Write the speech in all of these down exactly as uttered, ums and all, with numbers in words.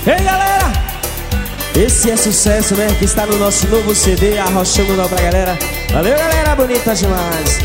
Ei galera, esse é sucesso, né? Que está no nosso novo C D, arrochando lá pra galera. Valeu galera, bonita demais.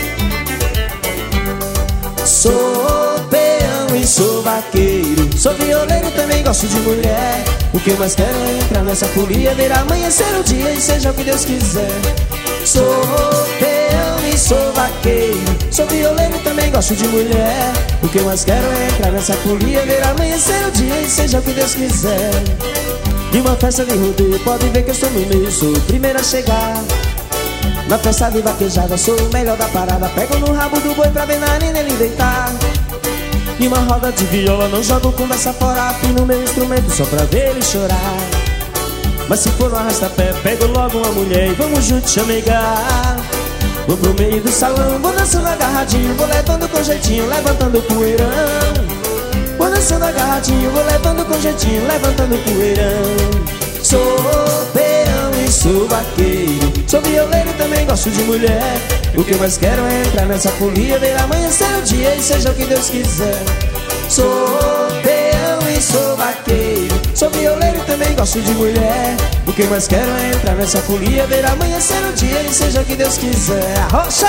Sou peão e sou vaqueiro, sou violeiro, também gosto de mulher. O que mais quero é entrar nessa folia, ver amanhecer o dia e seja o que Deus quiser. Sou peão e sou vaqueiro, sou violeiro, também gosto de mulher. O que mais quero é entrar nessa folia, ver amanhecer o dia e seja o que Deus quiser. De uma festa de rodeio, pode ver que eu sou no meio, sou o primeiro a chegar. Na festa de vaquejada, sou o melhor da parada. Pego no rabo do boi pra ver na arena ele deitar. De uma roda de viola, não jogo conversa fora, afino meu instrumento só pra ver ele chorar. Mas se for no arrasta-pé, pego logo uma mulher e vamos juntos chamegar. Vou pro meio do salão, vou dançando agarradinho, vou levando com jeitinho, levantando o poeirão. Vou dançando agarradinho, vou levando com jeitinho, levantando o poeirão. Sou peão e sou vaqueiro, sou violeiro, também gosto de mulher. O que mais quero é entrar nessa folia, ver amanhecer o dia e seja o que Deus quiser. Sou peão e sou vaqueiro, sou violeiro, também gosto de mulher. O que mais quero é entrar nessa folia, ver amanhecer o dia e seja o que Deus quiser. Arrocha!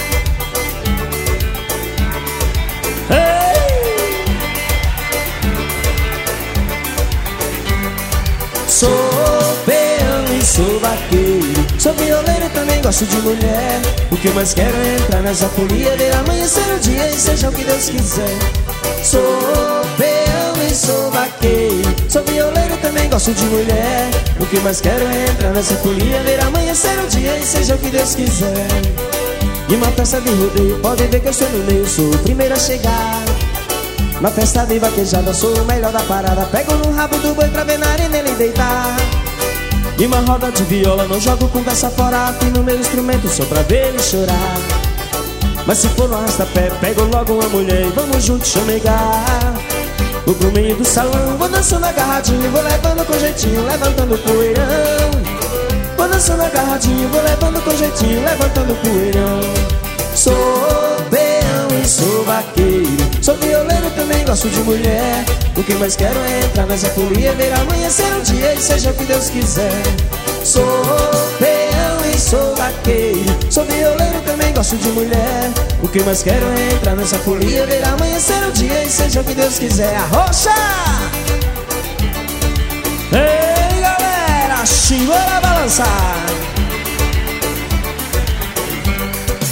Sou peão e sou vaqueiro, sou violeiro, também gosto de mulher. O que mais quero é entrar nessa folia, ver amanhecer o dia e seja o que Deus quiser. Sou peão e sou vaqueiro, sou violeiro, também gosto de mulher. O que mais quero é entrar nessa folia, ver amanhecer o dia e seja o que Deus quiser. E uma festa de rodeio, pode ver que eu estou no meio, sou o primeiro a chegar. Na festa de vaquejada, sou o melhor da parada. Pego no rabo do boi pra ver na arena ele deitar. E uma roda de viola, não jogo conversa fora, afino meu instrumento só pra ver ele chorar. Mas se for no arrasta-pé, pego logo uma mulher e vamos juntos chamegar. Vou pro meio do salão, vou dançando agarradinho, vou levando com jeitinho, levantando o poeirão. Vou dançando agarradinho, vou levando com jeitinho, levantando o poeirão. Sou peão e sou vaqueiro, sou violeiro, também gosto de mulher. O que mais quero é entrar nessa folia, ver amanhecer o dia e seja o que Deus quiser. Sou peão e sou vaqueiro, sou violeiro, também gosto de mulher. O que mais quero é entrar nessa folia, ver amanhecer o dia e seja o que Deus quiser. Arrocha! Ei galera, simbora balançar!